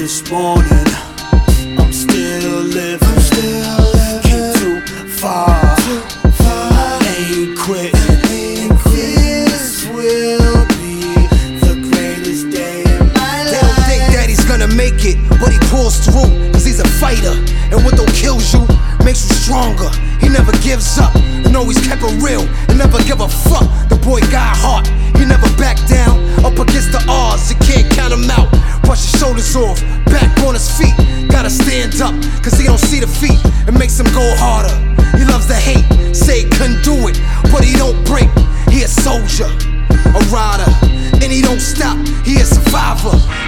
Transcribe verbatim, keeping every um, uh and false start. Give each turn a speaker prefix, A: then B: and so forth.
A: this morning. I'm still living, I'm still living. Came too far, too far. Ain't quitting. And this will be the greatest day of my life.
B: They don't think that he's gonna make it, but he pulls through, cause he's a fighter. And what don't kill you makes you stronger. He never gives up, and always kept it real, and never give a fuck. The boy got heart, he never backed down. Up against the odds, you can't count him out. Brush his shoulders off, back on his feet. Gotta stand up, cause he don't see defeat. It makes him go harder.